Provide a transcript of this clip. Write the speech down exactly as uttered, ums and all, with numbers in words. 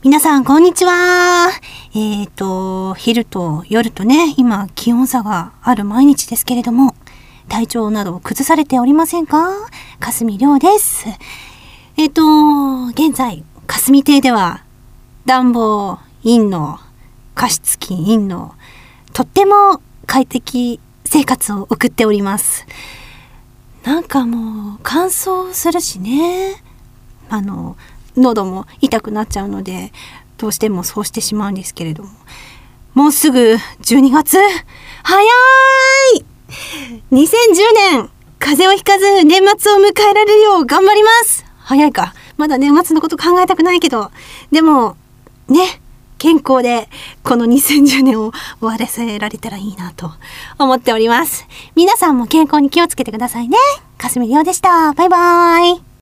皆さんこんにちは。えっと昼と夜とね、今気温差がある毎日ですけれども、体調など崩されておりませんか？かすみりょうです。えっと現在かすみ亭では暖房インの加湿器インのとっても快適生活を送っております。なんかもう乾燥するしね、あの喉も痛くなっちゃうのでどうしてもそうしてしまうんですけれども、もうすぐじゅうにがつ、早い。にせんじゅうねん風邪をひかず年末を迎えられるよう頑張ります。早いか、まだ年末のこと考えたくないけど、でもね、健康でこのにせんじゅうねんを終わらせられたらいいなと思っております。皆さんも健康に気をつけてくださいね。かすみりょうでした。バイバーイ。